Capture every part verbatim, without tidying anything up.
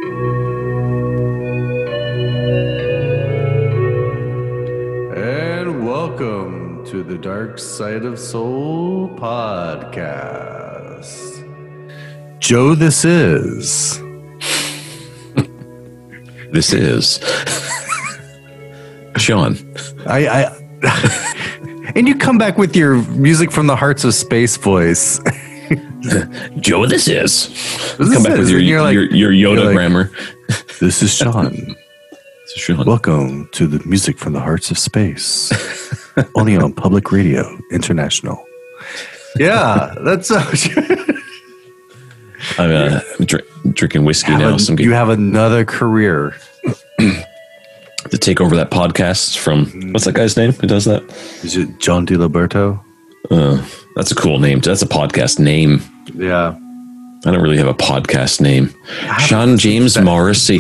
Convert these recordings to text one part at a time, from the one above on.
And welcome to the Dark Side of Soul podcast. Joe, this is. This is. Sean. I, I and you come back with your music from the Hearts of Space voice. Joe, this is. This come back is, with your, like, your, your Yoda like, grammar. This is Sean. This is Sean. Welcome to the music from the Hearts of Space. Only on Public Radio International. Yeah, that's. Uh, I'm uh, drink, drinking whiskey have now. a, Some you have another career. to take over that podcast from, what's that guy's name who does that? Is it John DiLiberto? Uh, that's a cool name. That's a podcast name. Yeah. I don't really have a podcast name. Sean James Morrissey.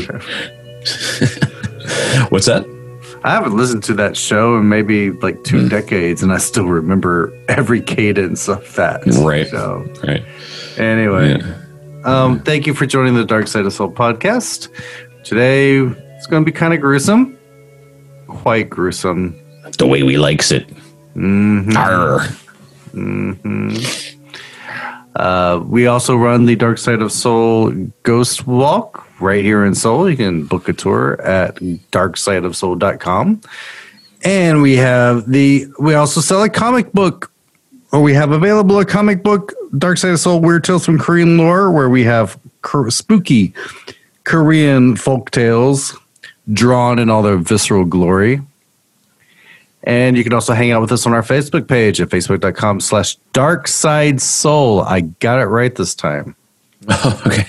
What's that? I haven't listened to that show in maybe like two mm. decades, and I still remember every cadence of that. Right. So, right. Anyway, yeah. um, thank you for joining the Dark Side of Soul podcast. Today, it's going to be kind of gruesome. Quite gruesome. The way we likes it. Mm-hmm. Arr. Mm-hmm. Uh, we also run the Dark Side of Soul Ghost Walk right here in Seoul. You can book a tour at dark side of soul dot com. And we have the, we also sell a comic book, or we have available a comic book, Dark Side of Soul Weird Tales from Korean Lore, where we have cur- spooky Korean folk tales drawn in all their visceral glory. And you can also hang out with us on our Facebook page at facebook.com slash dark side soul. I got it right this time. Oh, okay.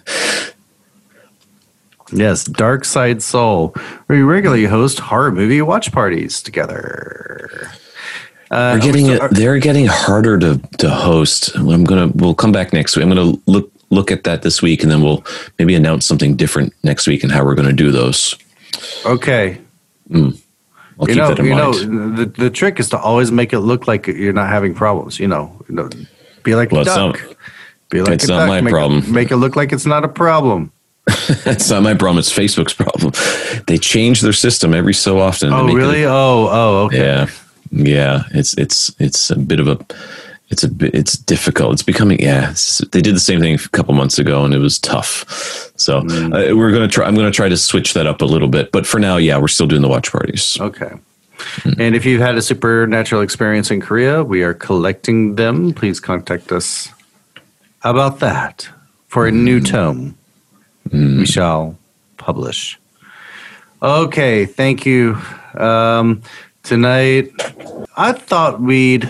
Yes, Dark Side Soul. We regularly host horror movie watch parties together. Uh, We're getting still, it. They're getting harder to, to host. I'm gonna. We'll come back next week. I'm gonna look look at that this week, and then we'll maybe announce something different next week and how we're going to do those. Okay. Mm. I'll you keep know, that in you mind. know, the, the trick is to always make it look like you're not having problems. You know, you know be like well, a duck. Not, be like it's a not duck. my make problem. It, make it look like it's not a problem. It's not my problem. It's Facebook's problem. They change their system every so often. Oh, really? It, oh, oh, okay. Yeah, yeah. It's it's it's a bit of a. It's a bit. It's difficult. It's becoming. Yeah. It's, they did the same thing a couple months ago, and it was tough. So mm. uh, we're gonna try. I'm gonna try to switch that up a little bit. But for now, yeah, we're still doing the watch parties. Okay. Mm. And if you've had a supernatural experience in Korea, we are collecting them. Please contact us about that for a mm. new tome. Mm. We shall publish. Okay, thank you. Um, tonight, I thought we'd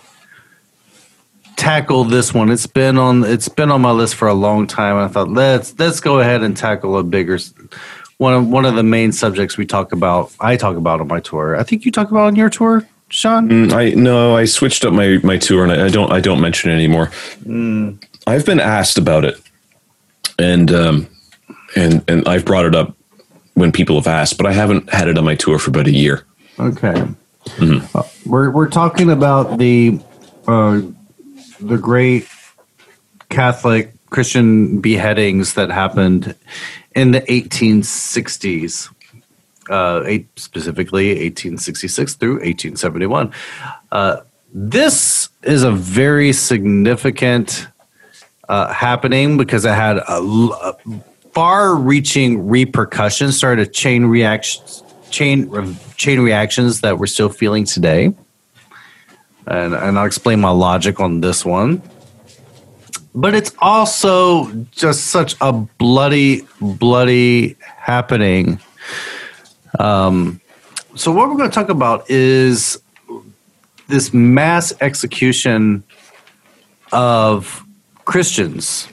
tackle this one. It's been on. It's been on my list for a long time. I thought let's let's go ahead and tackle a bigger one of one of the main subjects we talk about. I talk about on my tour. I think you talk about on your tour, Sean. Mm, I no, I switched up my my tour, and I, I don't I don't mention it anymore. Mm. I've been asked about it, and. Um, And and I've brought it up when people have asked, but I haven't had it on my tour for about a year. Okay, mm-hmm. uh, we're we're talking about the uh, the great Catholic Christian beheadings that happened in the eighteen sixties, uh, eight, specifically eighteen sixty-six through eighteen seventy-one. Uh, this is a very significant uh, happening because it had a. a far-reaching repercussions, started chain reactions, chain chain reactions that we're still feeling today, and and I'll explain my logic on this one. But it's also just such a bloody, bloody happening. Um, so what we're going to talk about is this mass execution of Christians.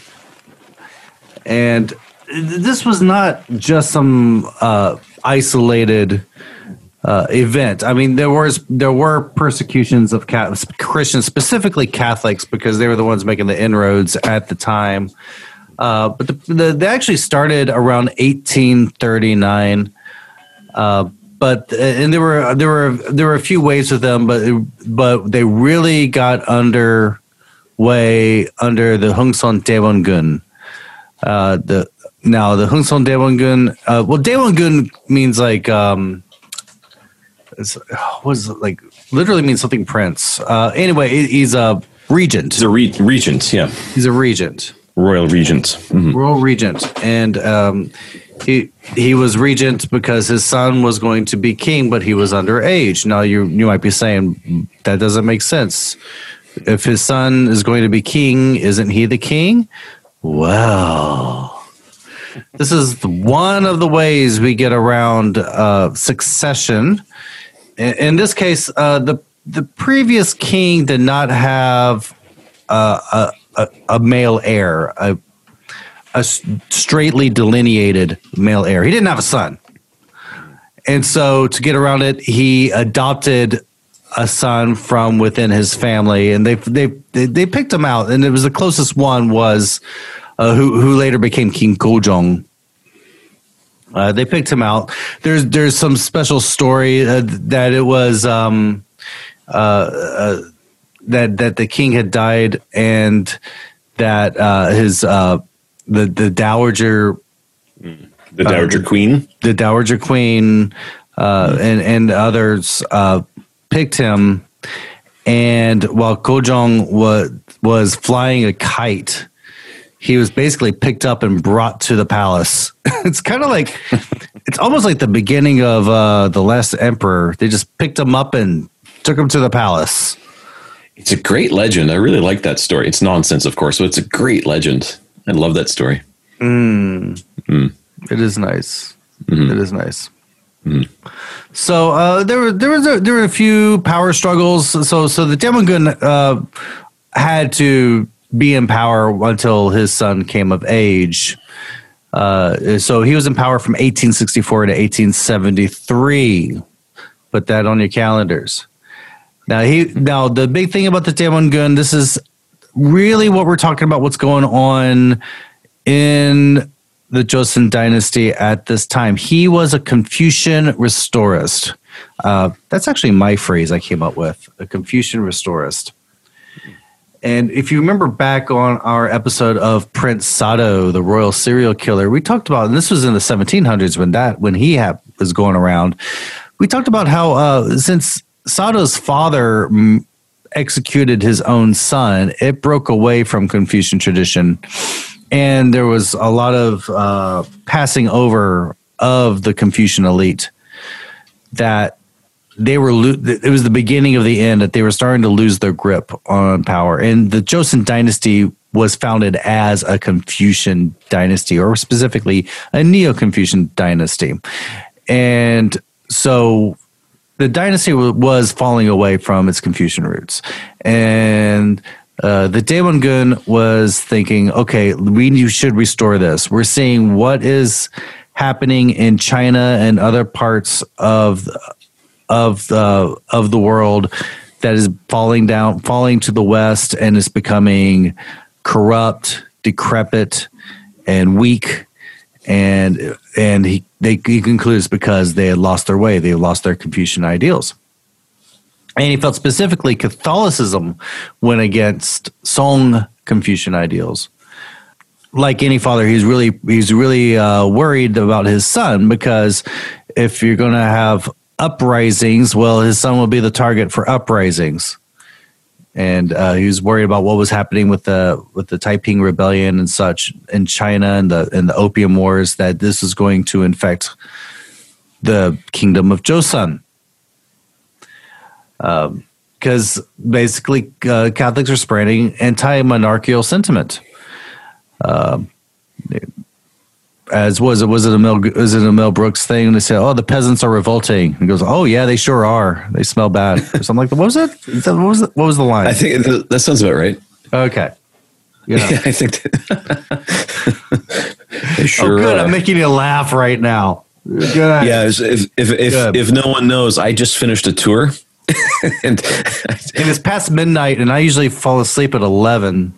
And this was not just some uh, isolated uh, event. I mean, there was there were persecutions of Catholics, Christians, specifically Catholics, because they were the ones making the inroads at the time. Uh, but the, the, they actually started around eighteen thirty-nine. Uh, but and there were there were there were a few waves with them, but but they really got underway under the Hongseon Daewongun. Uh, the now the Hungson Daewongun, uh, well, Daewongun means like, um, it's, what is it, like, literally means something prince. Uh, anyway, he's a regent. He's a re- regent, yeah. He's a regent. Royal regent. Mm-hmm. Royal regent. And um, he he was regent because his son was going to be king, but he was underage. Now, you you might be saying, that doesn't make sense. If his son is going to be king, isn't he the king? Well, this is one of the ways we get around uh, succession. In, in this case, uh, the the previous king did not have uh, a A, a male heir, a, a straightly delineated male heir. He didn't have a son. And so to get around it, he adopted a son from within his family, and they they they, they picked him out, and it was the closest one was uh, who who later became King Gojong. Uh, they picked him out. There's there's some special story uh, that it was um, uh, uh, that that the king had died, and that uh, his uh, the the dowager the dowager uh, queen the dowager queen uh, mm-hmm. and and others uh, picked him, and while Gojong was was flying a kite, he was basically picked up and brought to the palace. It's kind of like it's almost like the beginning of uh, The Last Emperor. They just picked him up and took him to the palace. It's a great legend. I really like that story. It's nonsense, of course, but it's a great legend. I love that story. Mm. Mm. It is nice. Mm-hmm. It is nice. Mm. So uh, there were there was a, there were a few power struggles. So so the Daewongun uh, had to be in power until his son came of age. Uh, so he was in power from eighteen sixty-four to eighteen seventy-three. Put that on your calendars. Now he now the big thing about the Daewongun, this is really what we're talking about. What's going on in the Joseon dynasty at this time? He was a Confucian restorist. Uh, that's actually my phrase I came up with: a Confucian restorist. And if you remember back on our episode of Prince Sado, the royal serial killer, we talked about, and this was in the seventeen hundreds when that when he had, was going around. We talked about how uh, since Sado's father m- executed his own son, it broke away from Confucian tradition, and there was a lot of uh, passing over of the Confucian elite. That they were, lo- it was the beginning of the end. That they were starting to lose their grip on power, and the Joseon dynasty was founded as a Confucian dynasty, or specifically a Neo-Confucian dynasty, and so the dynasty w- was falling away from its Confucian roots. And uh, the Daewongun was thinking, okay, we should restore this. We're seeing what is happening in China and other parts of of the, of the world that is falling down, falling to the west, and is becoming corrupt, decrepit, and weak. And and he they he concludes because they had lost their way, they had lost their Confucian ideals, and he felt specifically Catholicism went against Song Confucian ideals. Like any father, he's really he's really uh, worried about his son, because if you're going to have uprisings, well, his son will be the target for uprisings. And uh, he was worried about what was happening with the with the Taiping Rebellion and such in China, and the and the Opium Wars, that this is going to infect the kingdom of Joseon. Because um, basically uh, Catholics are spreading anti-monarchical sentiment. Uh, as was it was it a Mel was it a Mel Brooks thing? They said, "Oh, the peasants are revolting." He goes, "Oh yeah, they sure are. They smell bad." Or something like that. What was it? That, what was the, what was the line? I think that, that sounds about right. Okay. Yeah, yeah I think that, they sure oh, good. are. I'm making you laugh right now. Good. Yeah, if if if, if, if no one knows, I just finished a tour, and, and it's past midnight, and I usually fall asleep at eleven.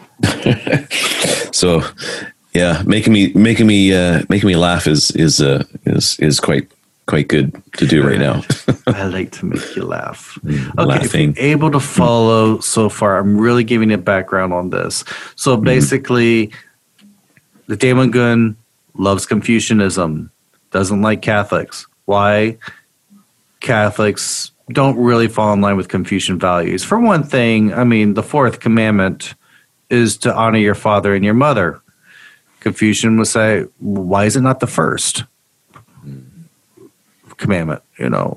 So. Yeah, making me making me uh, making me laugh is is uh, is is quite quite good to do right now. I like to make you laugh. Okay, Laughing. If you're able to follow so far, I'm really giving you background on this. So basically, mm-hmm. the Daewongun loves Confucianism, doesn't like Catholics. Why? Catholics don't really fall in line with Confucian values. For one thing, I mean, the fourth commandment is to honor your father and your mother. Confucian would say, why is it not the first commandment? You know,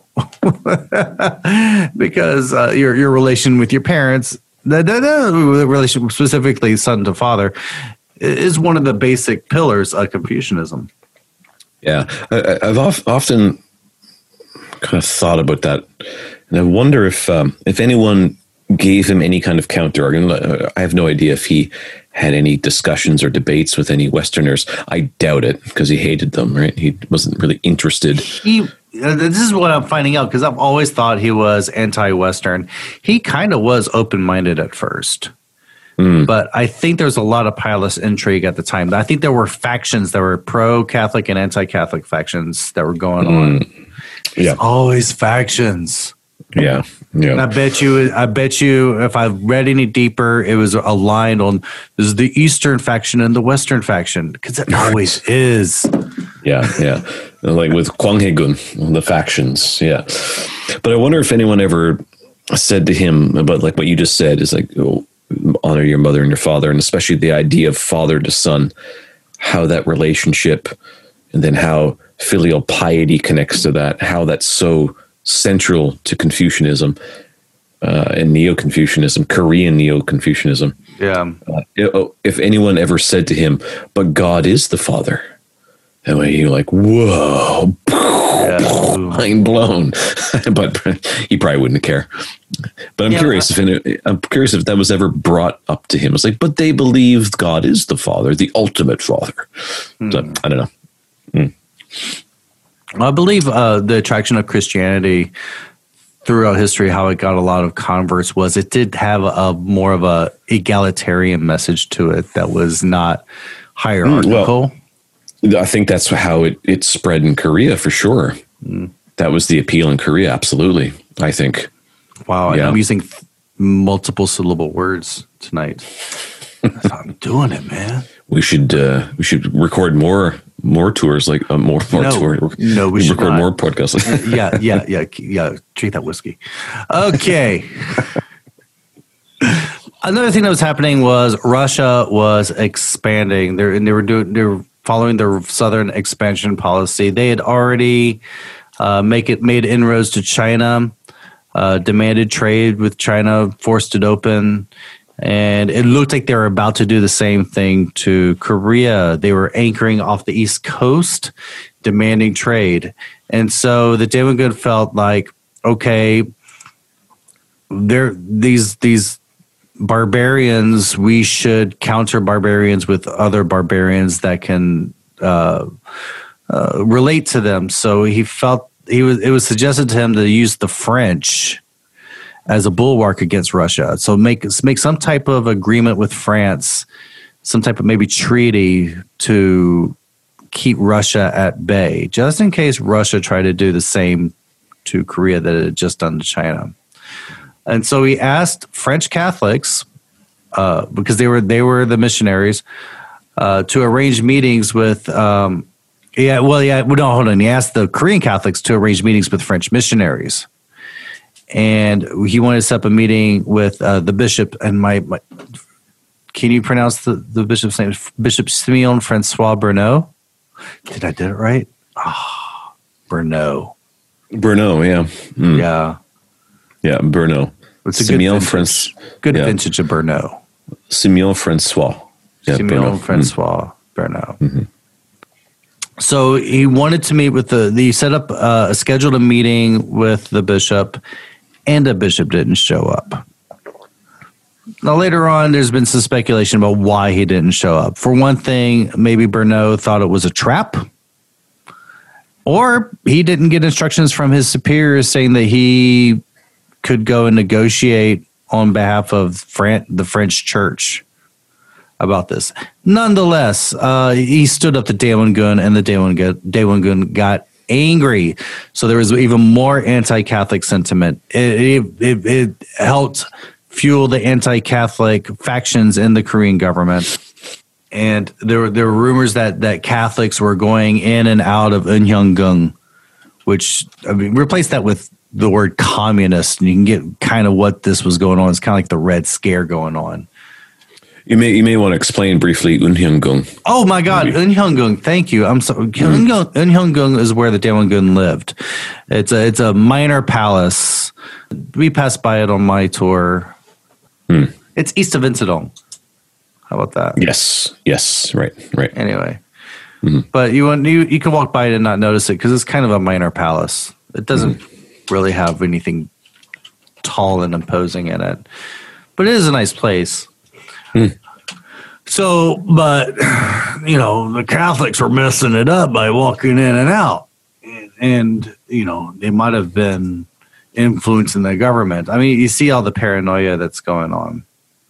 because uh, your your relation with your parents, the, the, the relation specifically son to father, is one of the basic pillars of Confucianism. Yeah, I, I've of, often kind of thought about that, and I wonder if um, if anyone gave him any kind of counter argument. I have no idea if he had any discussions or debates with any Westerners. I doubt it, because he hated them, right? He wasn't really interested. He, uh, this is what I'm finding out, because I've always thought he was anti-Western. He kind of was open-minded at first. Mm. But I think there's a lot of pious intrigue at the time. I think there were factions that were pro-Catholic and anti-Catholic factions that were going mm. on. Yeah, it's always factions. Yeah, yeah. And I bet you, I bet you, if I read any deeper, it was aligned on this is the Eastern faction and the Western faction, because it always is. Yeah, yeah. Like with Kwanghaegun, the factions. Yeah, but I wonder if anyone ever said to him about like what you just said is like, oh, honor your mother and your father, and especially the idea of father to son, how that relationship, and then how filial piety connects to that, how that's so central to Confucianism uh, and Neo-Confucianism, Korean Neo-Confucianism. Yeah. Uh, if anyone ever said to him, but God is the Father, that way you're like, whoa, yeah. mind blown. But he probably wouldn't care. But I'm yeah, curious if any, I'm curious if that was ever brought up to him. It's like, but they believe God is the Father, the ultimate Father. Hmm. So, I don't know. Hmm. I believe uh, the attraction of Christianity throughout history, how it got a lot of converts, was it did have a, a more of a egalitarian message to it that was not hierarchical. Well, I think that's how it, it spread in Korea for sure. Mm. That was the appeal in Korea. Absolutely. I think. Wow. Yeah. I'm using th- multiple syllable words tonight. That's how I'm doing it, man. We should, uh, we should record more More tours, like uh, more more no, tours. No, we, we should record not. more podcasts. yeah, yeah, yeah, yeah. Treat that whiskey. Okay. Another thing that was happening was Russia was expanding. They and they were doing they were following their southern expansion policy. They had already uh, make it made inroads to China, uh, demanded trade with China, forced it open. And it looked like they were about to do the same thing to Korea. They were anchoring off the East Coast, demanding trade. And so the Daewon-gun felt like, okay, they're, these these barbarians, we should counter barbarians with other barbarians that can uh, uh, relate to them. So he felt he was. It was suggested to him to use the French as a bulwark against Russia. So make make some type of agreement with France, some type of maybe treaty to keep Russia at bay, just in case Russia tried to do the same to Korea that it had just done to China. And so he asked French Catholics, uh, because they were they were the missionaries, uh, to arrange meetings with. Um, yeah, well, yeah, well, no, hold on. He asked the Korean Catholics to arrange meetings with French missionaries. And he wanted to set up a meeting with uh, the bishop and my, my. Can you pronounce the, the bishop's name? Bishop Simeon Francois Bernot. Did I get it right? Ah, oh, Bernot. Bernot, yeah, mm. yeah, yeah, Bernot. It's a Simeon good vintage, Fran- good yeah. vintage of Bernot. Simeon Francois. Yeah, Simeon Bernot. Francois mm. Bernot. Mm-hmm. So he wanted to meet with the. He set up uh, scheduled a meeting with the bishop. And a bishop didn't show up. Now, later on, there's been some speculation about why he didn't show up. For one thing, maybe Bernot thought it was a trap. Or he didn't get instructions from his superiors saying that he could go and negotiate on behalf of Fran- the French church about this. Nonetheless, uh, he stood up to Daewon-gun, and the Daewon-gun, Daewon-gun got angry. So there was even more anti-Catholic sentiment. It, it, it, it helped fuel the anti-Catholic factions in the Korean government. and there were there were rumors that that Catholics were going in and out of Eunhyung-gung, which I mean, replace that with the word communist, and you can get kind of what this was going on. It's kind of like the Red Scare going on. You may you may want to explain briefly Eunhyung-gung. Oh my God, Eunhyung-gung! Thank you. I'm sorry. Mm. Eunhyung-gung is where the Daewon-gun lived. It's a it's a minor palace. We passed by it on my tour. Mm. It's east of Insadong. How about that? Yes. Yes. Right. Right. Anyway, mm-hmm. but you you you can walk by it and not notice it because it's kind of a minor palace. It doesn't mm. really have anything tall and imposing in it, but it is a nice place. Mm. So, but, you know, the Catholics were messing it up by walking in and out. And, and, you know, they might have been influencing the government. I mean, you see all the paranoia that's going on.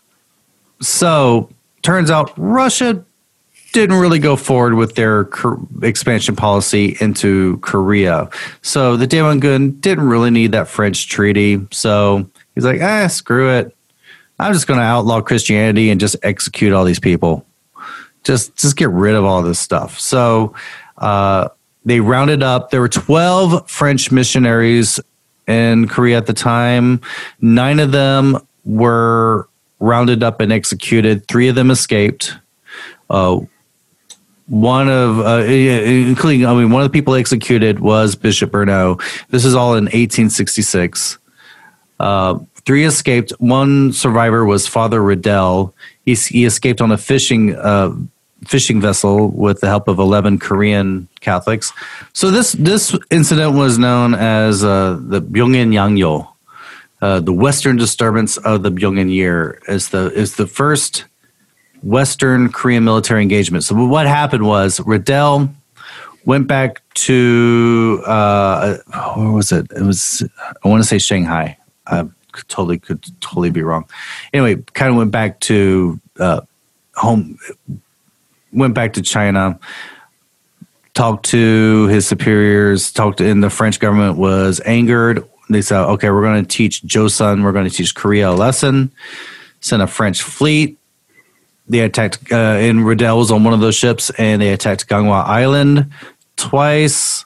So, turns out Russia didn't really go forward with their expansion policy into Korea. So, the Daewon-gun didn't really need that French treaty. So, he's like, ah, screw it. I'm just going to outlaw Christianity and just execute all these people. Just just get rid of all this stuff. So uh, they rounded up. There were twelve French missionaries in Korea at the time. Nine of them were rounded up and executed. Three of them escaped. Uh, one of, uh, including, I mean, one of the people executed was Bishop Bernot. This is all in eighteen sixty-six. Uh, Three escaped. One survivor was Father Riddell. He, he escaped on a fishing uh, fishing vessel with the help of eleven Korean Catholics. So this this incident was known as uh, the Byongin Yangyo, uh, the Western disturbance of the Byongin Year. Is the is the first Western Korean military engagement. So what happened was Riddell went back to uh, where was it? It was I want to say Shanghai. Uh, Totally could totally be wrong. Anyway, kind of went back to uh, home, went back to China, talked to his superiors, talked to, and the French government was angered. They said, okay, we're going to teach Joseon, we're going to teach Korea a lesson, sent a French fleet. They attacked, uh, and Riddell was on one of those ships, and they attacked Ganghwa Island twice.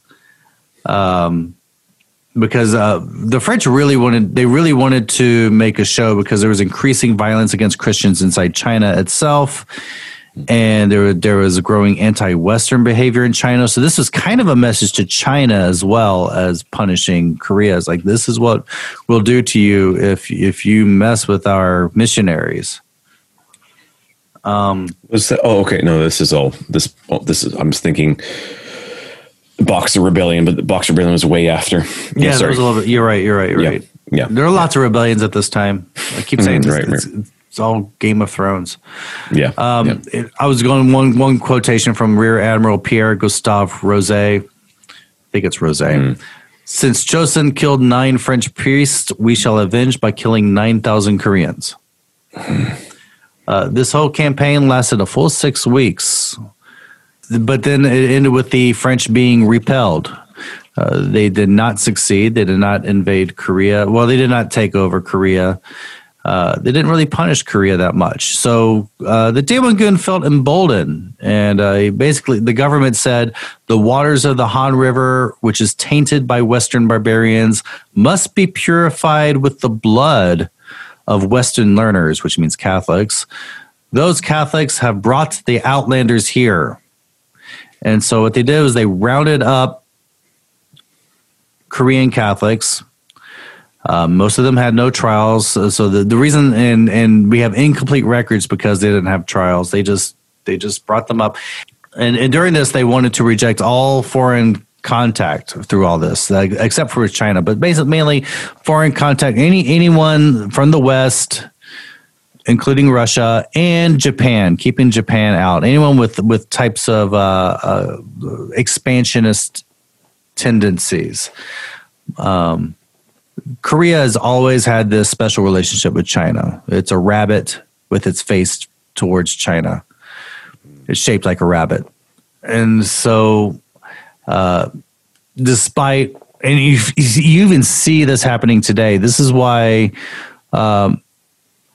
Um, Because uh, the French really wanted, they really wanted to make a show because there was increasing violence against Christians inside China itself, and there there was a growing anti-Western behavior in China. So this was kind of a message to China as well as punishing Korea. It's like, this is what we'll do to you if if you mess with our missionaries. Um, was that, oh, okay. No, this is all this. Oh, this is. I'm just thinking. Boxer Rebellion, but the Boxer Rebellion was way after. Yeah, yeah there was a little bit. You're right. You're right. You're yeah, right. Yeah, there are lots of rebellions at this time. I keep saying mm, this, right, it's, right. it's all Game of Thrones. Yeah. Um, yeah. It, I was going one one quotation from Rear Admiral Pierre Gustave Rosé. I think it's Rosé. Mm. Since Joseon killed nine French priests, we shall avenge by killing nine thousand Koreans. uh, this whole campaign lasted a full six weeks. But then it ended with the French being repelled. Uh, they did not succeed. They did not invade Korea. Well, they did not take over Korea. Uh, they didn't really punish Korea that much. So uh, the Daewon-gun felt emboldened. And uh, basically the government said the waters of the Han River, which is tainted by Western barbarians, must be purified with the blood of Western learners, which means Catholics. Those Catholics have brought the outlanders here. And so what they did was they rounded up Korean Catholics. Uh, most of them had no trials. So the, the reason, and, and we have incomplete records because they didn't have trials. They just they just brought them up. And, and during this, they wanted to reject all foreign contact through all this, uh, except for China. But basically, mainly foreign contact, any anyone from the West, including Russia and Japan, keeping Japan out. Anyone with with types of uh, uh, expansionist tendencies. Um, Korea has always had this special relationship with China. It's a rabbit with its face towards China. It's shaped like a rabbit. And so uh, despite, and you, you even see this happening today, this is why um,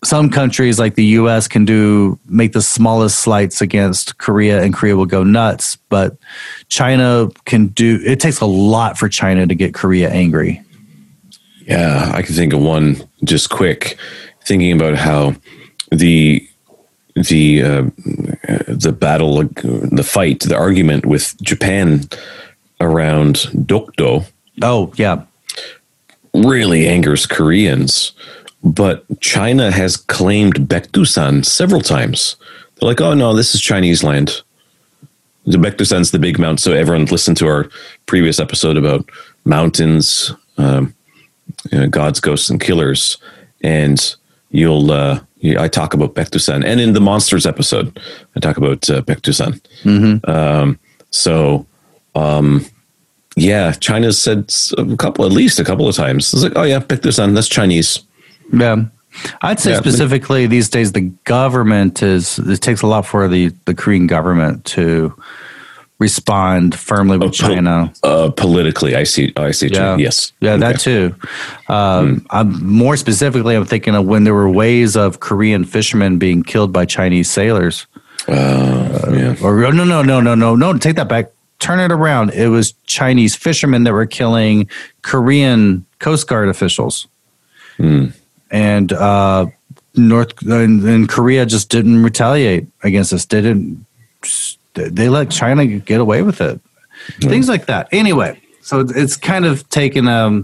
some countries like the U S can do make the smallest slights against Korea, and Korea will go nuts. But China can do. It takes a lot for China to get Korea angry. Yeah, I can think of one just quick. Thinking about how the the uh, the battle, the fight, the argument with Japan around Dokdo. Oh yeah, really angers Koreans. But China has claimed Baekdusan several times. They're like, oh, no, this is Chinese land. The Baekdusan's the big mountain. So everyone listened to our previous episode about mountains, um, you know, gods, ghosts, and killers. And you'll, uh, I talk about Baekdusan. And in the monsters episode, I talk about uh, Baekdusan. Mm-hmm. Um, so, um, yeah, China's said a couple, at least a couple of times. It's like, oh, yeah, Baekdusan, that's Chinese. Yeah, I'd say yeah. specifically these days the government is. It takes a lot for the, the Korean government to respond firmly with uh, China. Uh, politically, I see. I see. Yeah. Yes. Yeah, okay. that too. Um, mm. I'm more specifically, I'm thinking of when there were waves of Korean fishermen being killed by Chinese sailors. Uh, uh, yeah. Or no, no, no, no, no, no. Take that back. Turn it around. It was Chinese fishermen that were killing Korean Coast Guard officials. Hmm. And uh, North and, and Korea just didn't retaliate against us. They didn't. They let China get away with it. Mm. Things like that. Anyway, so it's kind of taken a,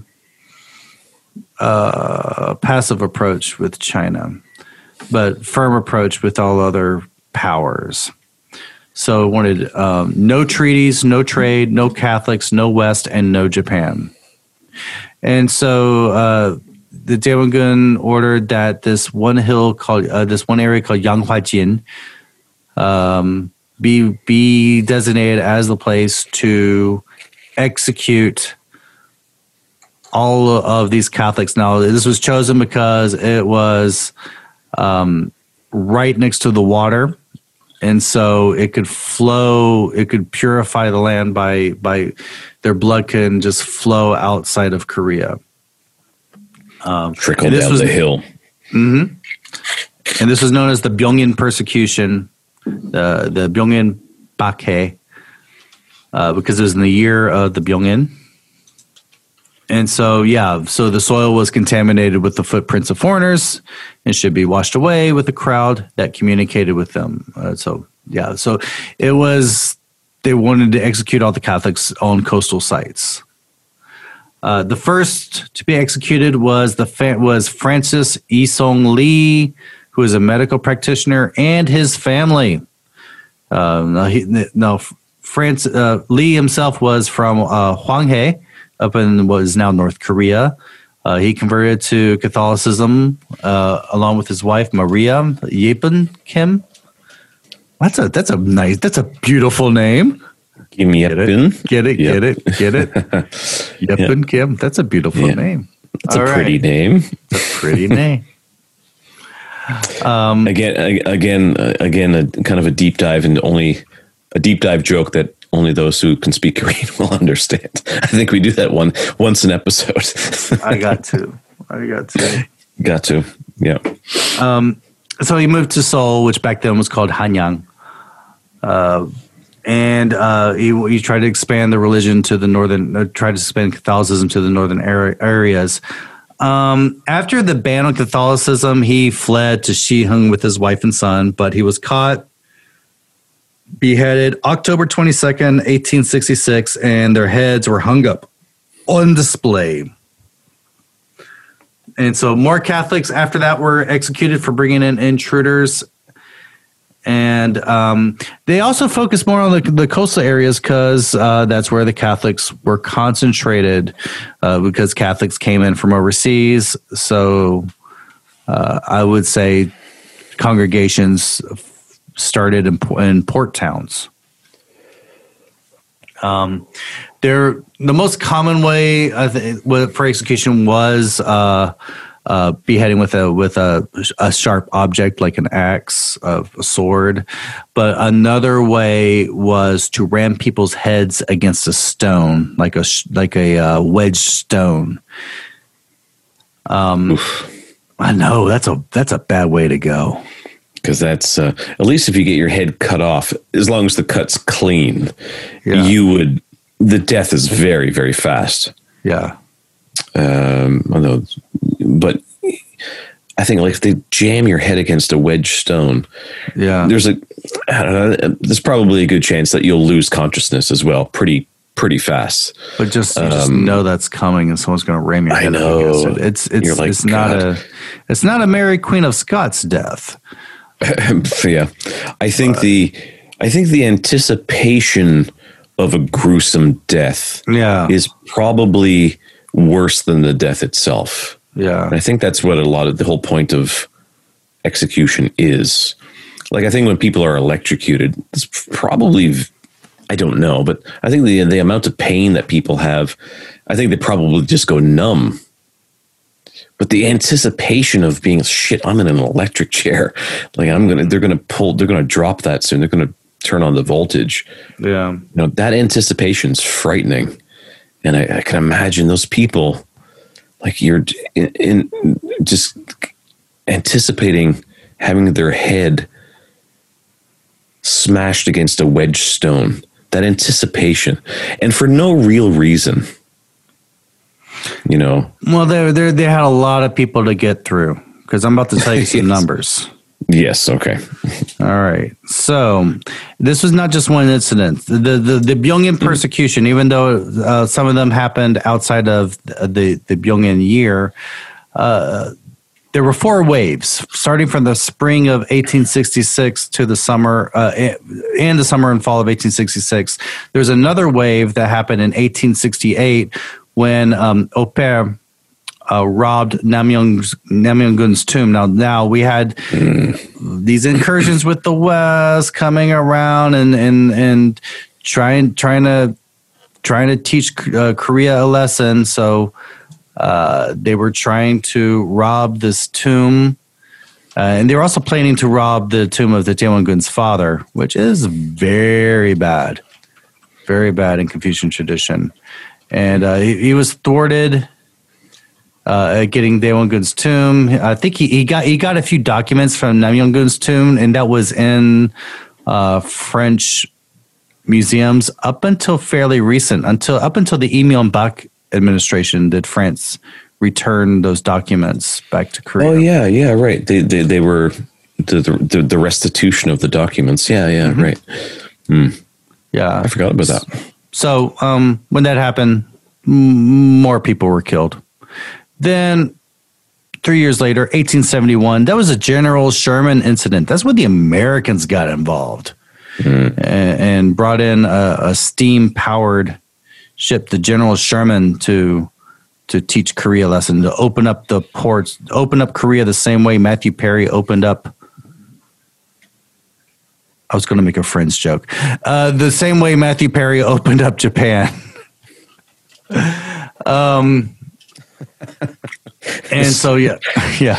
a passive approach with China, but firm approach with all other powers. So it wanted um, no treaties, no trade, no Catholics, no West, and no Japan. And so. Uh, The Daewongun ordered that this one hill called uh, this one area called Yanghwajin um, be be designated as the place to execute all of these Catholics. Now, this was chosen because it was um, right next to the water, and so it could flow. It could purify the land by by their blood can just flow outside of Korea. Um, Trickle down was, the hill. Mm-hmm. And this was known as the Byongin persecution, the the Byongin Bakke, uh, because it was in the year of the Byongin. And so, yeah, so the soil was contaminated with the footprints of foreigners and should be washed away with the crowd that communicated with them. Uh, so, yeah, so it was, they wanted to execute all the Catholics on coastal sites. Uh, the first to be executed was the fa- was Francis Isong Lee, who is a medical practitioner, and his family. Uh, no, he, no France, uh, Lee himself was from uh, Hwanghae, up in what is now North Korea. Uh, he converted to Catholicism uh, along with his wife Maria Yepun Kim. That's a that's a nice that's a beautiful name. Kim Yepun. Get it, get it, get it. Get it. Yepun Kim. That's a beautiful yeah. name. It's All a pretty right. name. It's a pretty name. Um, again, again, again, a kind of a deep dive into only a deep dive joke that only those who can speak Korean will understand. I think we do that one once an episode. I got to. I got to. Got to. Yeah. Um, so he moved to Seoul, which back then was called Hanyang. Uh, And uh, he, he tried to expand the religion to the northern, uh, tried to expand Catholicism to the northern er- areas. Um, after the ban on Catholicism, he fled to Shihung with his wife and son, but he was caught, beheaded October twenty-second, eighteen sixty-six, and their heads were hung up on display. And so more Catholics after that were executed for bringing in intruders. And um, they also focused more on the, the coastal areas because uh, that's where the Catholics were concentrated uh, because Catholics came in from overseas. So uh, I would say congregations started in, in port towns. Um, there, the most common way I think, for execution was uh, uh, beheading with a with a, a sharp object like an axe, uh, a sword. But another way was to ram people's heads against a stone, like a like a uh, wedge stone. Um, I know that's a that's a bad way to go. Because that's uh, at least if you get your head cut off, as long as the cut's clean, Yeah. you would. The death is very, very fast. Yeah. Um, although, but I think like if they jam your head against a wedge stone, Yeah. there's a I don't know. There's probably a good chance that you'll lose consciousness as well, pretty pretty fast. But just you just Um, know that's coming, and someone's going to ram your I head up know. against it. It's it's You're like, it's not God. a it's not a Mary Queen of Scots death. Yeah, I think the I think the anticipation of a gruesome death Yeah. is probably worse than the death itself. Yeah. And I think that's what a lot of the whole point of execution is. Like, I think when people are electrocuted, it's probably, I don't know, but I think the the amount of pain that people have, I think they probably just go numb. But the anticipation of being, shit, I'm in an electric chair. Like, I'm going to, they're going to pull, they're going to drop that soon. They're going to turn on the voltage. Yeah. You know, that anticipation's frightening. And I, I can imagine those people, like you're in, in just anticipating having their head smashed against a wedge stone. That anticipation, and for no real reason. You know. Well, they they they had a lot of people to get through, because I'm about to tell you some Yes. numbers. Yes. Okay. All right. So this was not just one incident. The the, the Byungin persecution, even though uh, some of them happened outside of the the Byungin year, uh, there were four waves, starting from the spring of eighteen sixty-six to the summer uh, and the summer and fall of eighteen sixty-six. There's another wave that happened in eighteen sixty-eight when um, Oper Uh, robbed Namyong's, Namyonggun's tomb. Now, now we had mm. these incursions with the West coming around and and and trying trying to trying to teach uh, Korea a lesson. So uh, they were trying to rob this tomb, uh, and they were also planning to rob the tomb of the Daewon-gun's father, which is very bad, very bad in Confucian tradition. And uh, he, he was thwarted. Uh, getting Daewon-gun's tomb. I think he, he got he got a few documents from Namyong-gun's tomb, and that was in uh, French museums up until fairly recent. Until up until the Lee Myung-bak administration did France return those documents back to Korea. Oh yeah, yeah, right. They they, they were the, the the restitution of the documents. Yeah, yeah, mm-hmm. right. Mm. Yeah, I forgot about that. So um, when that happened, m- more people were killed. Then, three years later, eighteen seventy-one, that was a General Sherman incident. That's when the Americans got involved mm. and, and brought in a, a steam-powered ship, the General Sherman, to to teach Korea a lesson, to open up the ports, open up Korea the same way Matthew Perry opened up. I was going to make a Friends joke. Uh, the same way Matthew Perry opened up Japan. um. And so, yeah, yeah,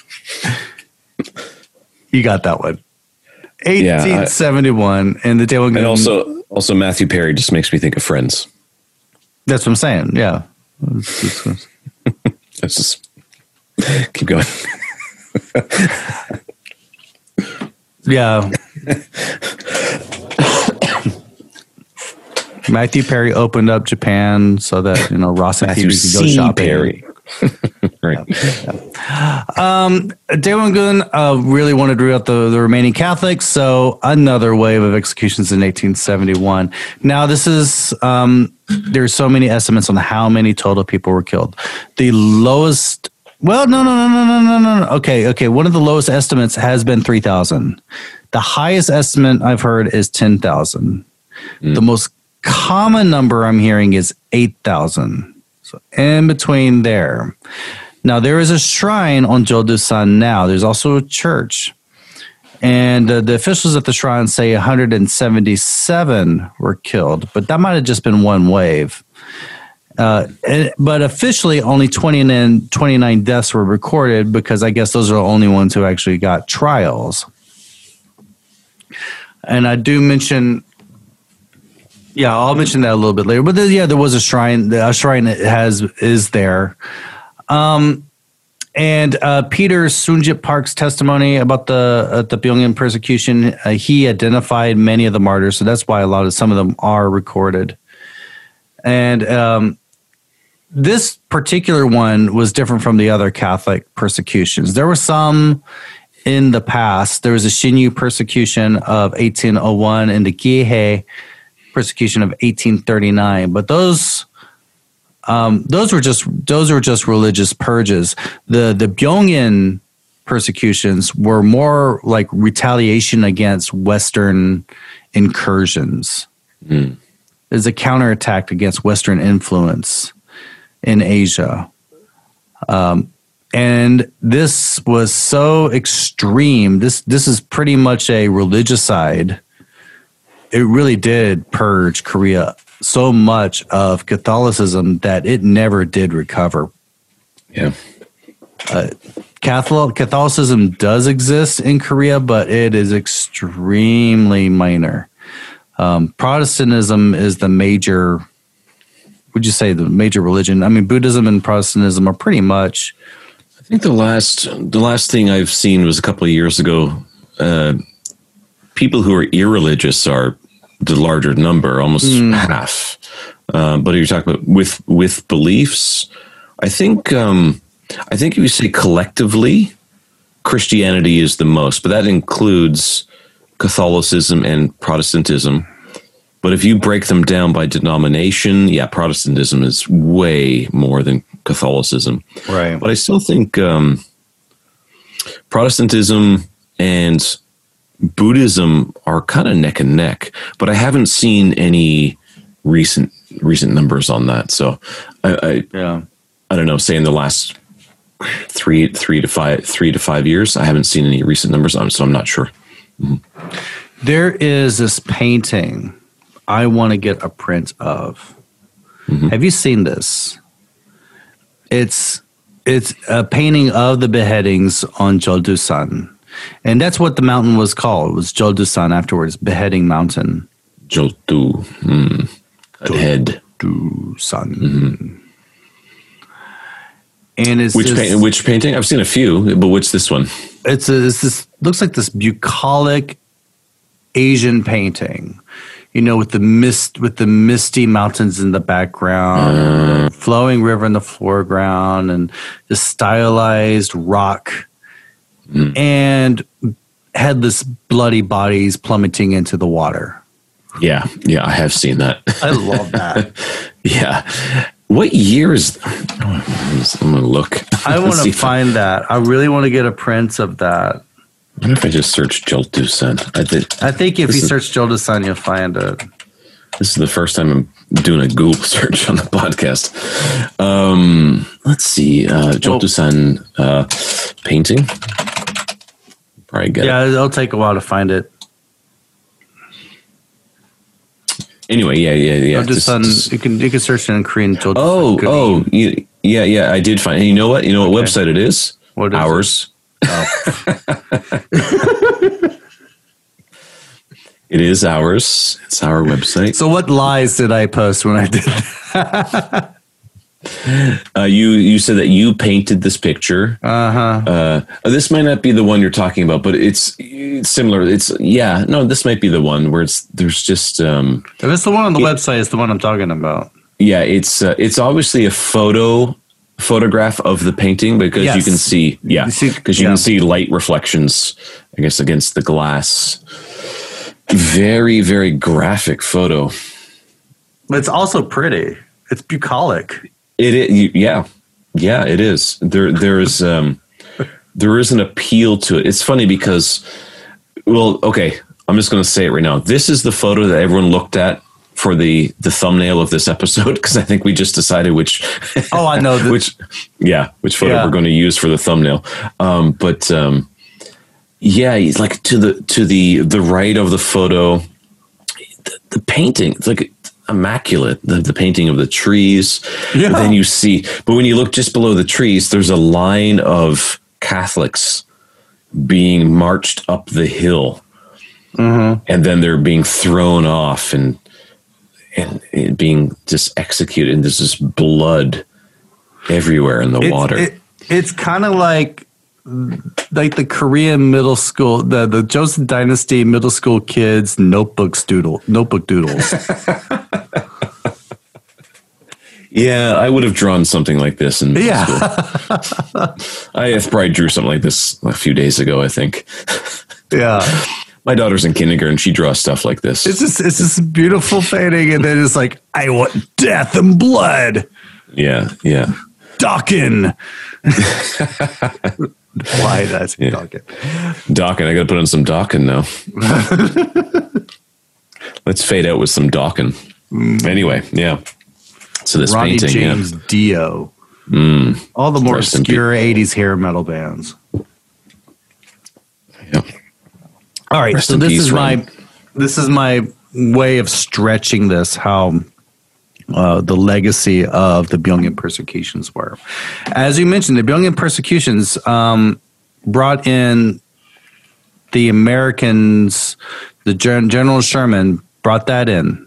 you got that one. eighteen seventy-one, yeah, I, and the Daewon-gun. And also, also Matthew Perry just makes me think of Friends. That's what I'm saying. Yeah, it's, it's, Let's just keep going. Yeah. Matthew Perry opened up Japan so that, you know, Ross and Phoebe could go shopping. Perry. Right. Yeah, yeah. Um, Daewon-gun uh, really wanted to root out the, the remaining Catholics, so another wave of executions in eighteen seventy-one. Now, this is um, there's so many estimates on how many total people were killed. The lowest, well, no, no, no, no, no, no, no. Okay, okay. One of the lowest estimates has been three thousand. The highest estimate I've heard is ten thousand. Mm. The most common number I'm hearing is eight thousand. So in between there. Now, there is a shrine on Jodusan now. There's also a church. And uh, the officials at the shrine say one hundred seventy-seven were killed, but that might have just been one wave. Uh, and, but officially, only twenty-nine, twenty-nine deaths were recorded because I guess those are the only ones who actually got trials. And I do mention... Yeah, I'll mention that a little bit later. But there, yeah, there was a shrine. A shrine has is there, um, and uh, Peter Sunjit Park's testimony about the uh, the Pyongyang persecution, uh, he identified many of the martyrs, so that's why a lot of some of them are recorded. And um, this particular one was different from the other Catholic persecutions. There were some in the past. There was a Xinyu persecution of eighteen oh one and the Gihe persecution of eighteen thirty-nine, but those. Um, those were just those were just religious purges. The the Pyongyang persecutions were more like retaliation against Western incursions. Mm. It's a counterattack against Western influence in Asia. Um, and this was so extreme. This this is pretty much a religicide. It really did purge Korea so much of Catholicism that it never did recover. Yeah. Uh, Catholic Catholicism does exist in Korea, but it is extremely minor. Um, Protestantism is the major, would you say the major religion? I mean, Buddhism and Protestantism are pretty much. I think the last, the last thing I've seen was a couple of years ago. Uh, people who are irreligious are the larger number, almost mm. half. Uh, but you're talking about with with beliefs. I think um, I think if you say collectively, Christianity is the most, but that includes Catholicism and Protestantism. But if you break them down by denomination, yeah, Protestantism is way more than Catholicism. Right. But I still think um, Protestantism and Buddhism are kind of neck and neck, but I haven't seen any recent recent numbers on that. So I, I yeah, I don't know. Say in the last three three to five three to five years, I haven't seen any recent numbers on, so I'm not sure. Mm-hmm. There is this painting I want to get a print of. Mm-hmm. Have you seen this? It's it's a painting of the beheadings on Jeoldusan. And that's what the mountain was called. It was Jeoldusan afterwards, Beheading Mountain. Jeoldu. Mm. Head. Jeoldusan. Mm-hmm. And it's which, this, paint, which painting? I've seen a few, but what's this one? It's, a, it's this, looks like this bucolic Asian painting, you know, with the mist, with the misty mountains in the background, uh, flowing river in the foreground, and the stylized rock. Mm. And headless, bloody bodies plummeting into the water. Yeah, yeah, I have seen that. I love that. Yeah. What year is... I'm going to look. I want to find that. I really want to get a print of that. I wonder if I just search Jeoldusan. I, did, I think if you is, search Jeoldusan, you'll find it. This is the first time I'm doing a Google search on the podcast. Um, let's see. Uh, Jeoldusan uh, painting. Probably get yeah, it. it'll take a while to find it. Anyway, yeah, yeah, yeah. Jeoldusan, just, just, you can you can search it in Korean. Jeoldusan. Oh, oh, yeah, yeah. I did find. And you know what? You know what okay. website it is? What is Ours. It? Oh. It is ours. It's our website. So, what lies did I post when I did that? Uh, you you said that you painted this picture. Uh-huh. Uh This might not be the one you're talking about, but it's, it's similar. It's yeah, no, this might be the one where it's there's just. Um, if it's the one on the it, website, it's the one I'm talking about. Yeah, it's uh, it's obviously a photo photograph of the painting because yes. you can see yeah because you, you yeah. can see light reflections, I guess, against the glass. Very very graphic photo. But it's also pretty. It's bucolic. It is, yeah, yeah, it is. There, there is, um, there is an appeal to it. It's funny because, well, okay, I'm just going to say it right now. This is the photo that everyone looked at for the the thumbnail of this episode because I think we just decided which. Oh, I know. That. which, yeah, which photo yeah. we're going to use for the thumbnail. Um, but um, yeah, like to the to the the right of the photo, the, the painting. It's like. Immaculate, the, the painting of the trees. Yeah. Then you see, but when you look just below the trees, there's a line of Catholics being marched up the hill, mm-hmm. and then they're being thrown off and, and and being just executed. And there's this blood everywhere in the it's, water. It, it's kind of like like the Korean middle school, the the Joseon Dynasty middle school kids notebooks doodle notebook doodles. Yeah, I would have drawn something like this in middle Yeah. school. I have probably drew something like this a few days ago, I think. Yeah. My daughter's in kindergarten. She draws stuff like this. It's just it's this beautiful painting, and then it's like, I want death and blood. Yeah, yeah. Dokken. Why that's yeah. Dokken. Dokken. I got to put on some Dokken now. Let's fade out with some Dokken. Mm. Anyway, yeah. So this Ronnie painting, James yeah. Dio. Mm. All the more Rest obscure eighties hair metal bands. Yeah. All right, Rest so this peace, is Ron. my this is my way of stretching this. How uh, the legacy of the Byungyan persecutions were, as you mentioned, the Byungyan persecutions um, brought in the Americans. The Gen- General Sherman brought that in,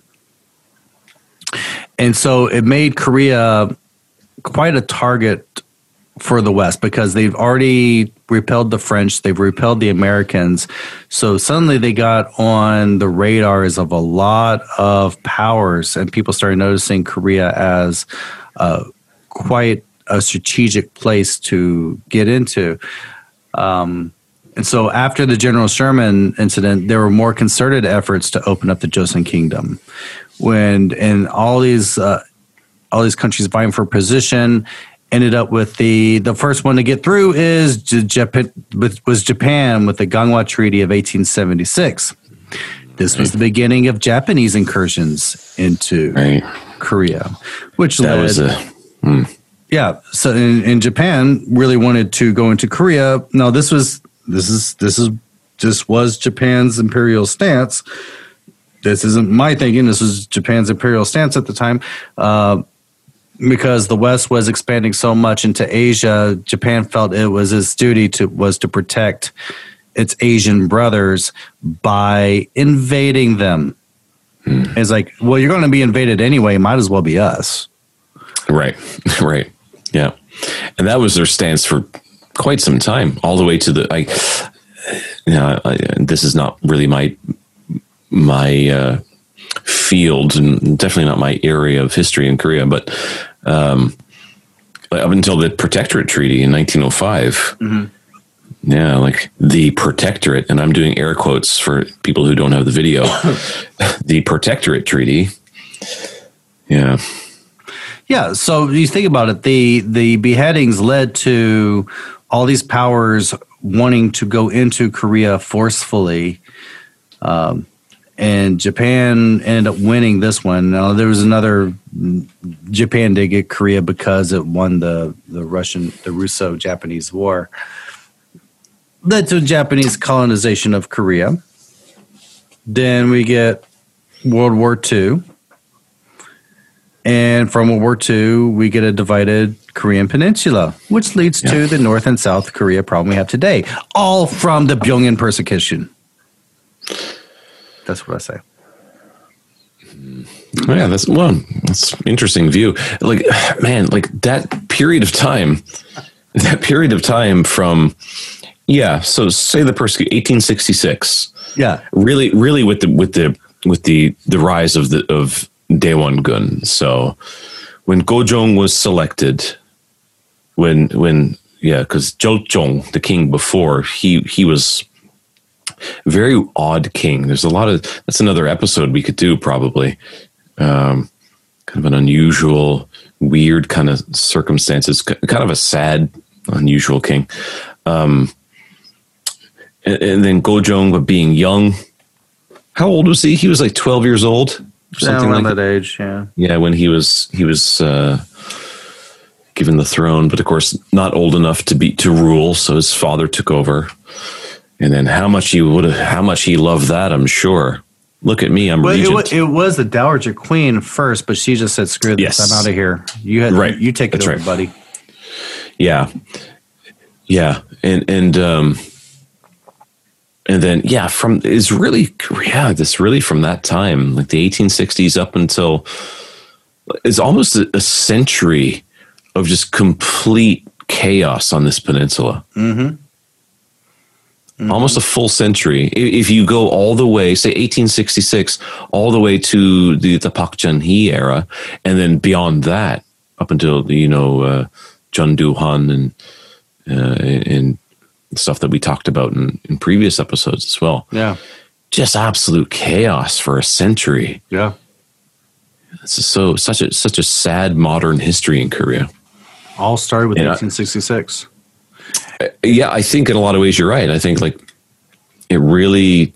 and so it made Korea quite a target for the West because they've already repelled the French, they've repelled the Americans. So suddenly they got on the radars of a lot of powers, and people started noticing Korea as uh, quite a strategic place to get into. Um, and so after the General Sherman incident, there were more concerted efforts to open up the Joseon Kingdom. When and all these uh, all these countries vying for position. Ended up with the the first one to get through is Japan, was Japan with the Ganghwa Treaty of eighteen seventy-six. This was the beginning of Japanese incursions into right. Korea, which that led, was a hmm. yeah. So in, in Japan really wanted to go into Korea. Now this was this is this is this was Japan's imperial stance. This isn't my thinking. This was Japan's imperial stance at the time. Uh, Because the West was expanding so much into Asia, Japan felt it was its duty to was to protect its Asian brothers by invading them. Hmm. It's like, well, you're going to be invaded anyway. Might as well be us. Right, right, yeah, and that was their stance for quite some time, all the way to the. I, you know, I, this is not really my my uh, field, and definitely not my area of history in Korea, but. Um, up until the Protectorate Treaty in nineteen oh five. Mm-hmm. Yeah, like the Protectorate, and I'm doing air quotes for people who don't have the video. The Protectorate Treaty. Yeah. Yeah, so you think about it, the the beheadings led to all these powers wanting to go into Korea forcefully. Um And Japan ended up winning this one. Now there was another. Japan did get Korea because it won the the Russian the Russo-Japanese War. Led to Japanese colonization of Korea. Then we get World War Two, and from World War Two we get a divided Korean peninsula, which leads yeah. to the North and South Korea problem we have today. All from the Byungyan persecution. That's what I say. Oh, yeah, that's well, that's interesting view. Like, man, like that period of time, that period of time from, yeah. So say the persecution, eighteen sixty-six. Yeah, really, really with the with the with the the rise of the of Daewon-gun. So when Gojong was selected, when when yeah, because Jeojong, the king before, he he was. Very odd king. There's a lot of, that's another episode we could do probably. Um, kind of an unusual, weird kind of circumstances, kind of a sad, unusual king. Um, and, and then Gojong, but being young, how old was he? He was like twelve years old. Or something yeah, around like that age, yeah. Yeah, when he was, he was uh, given the throne, but of course not old enough to be, to rule. So his father took over. And then how much he would have, how much he loved that, I'm sure. Look at me, I'm well, regent. It was, it was the Dowager Queen first, but she just said, "Screw this, yes. I'm out of here. You had, right. you take it That's over, right. buddy." Yeah, yeah, and and um, and then yeah, from is really yeah, this really from that time, like the eighteen sixties up until it's almost a, a century of just complete chaos on this peninsula. Mm-hmm. Mm-hmm. Almost a full century. If you go all the way, say eighteen sixty-six, all the way to the, the Pak Chun-hee era, and then beyond that, up until, you know, uh, Chun Du-han and, uh, and stuff that we talked about in, in previous episodes as well. Yeah. Just absolute chaos for a century. Yeah. This is so such a such a sad modern history in Korea. All started with And I- eighteen sixty-six. Yeah, I think in a lot of ways you're right. I think like it really,